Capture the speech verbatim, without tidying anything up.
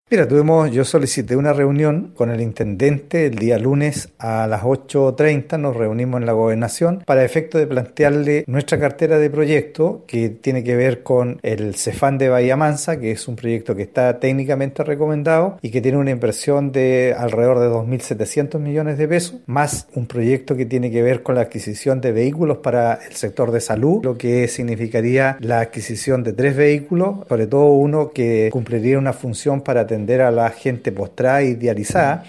Mira, tuvimos, yo solicité una reunión con el intendente el día lunes a las ocho treinta, nos reunimos en la gobernación para efecto de plantearle nuestra cartera de proyectos que tiene que ver con el Cefán de Bahía Mansa, que es un proyecto que está técnicamente recomendado y que tiene una inversión de alrededor de dos mil setecientos millones de pesos, más un proyecto que tiene que ver con la adquisición de vehículos para el sector de salud, lo que significaría la adquisición de tres vehículos, sobre todo uno que cumpliría una función para atender a la gente postrada y dializada,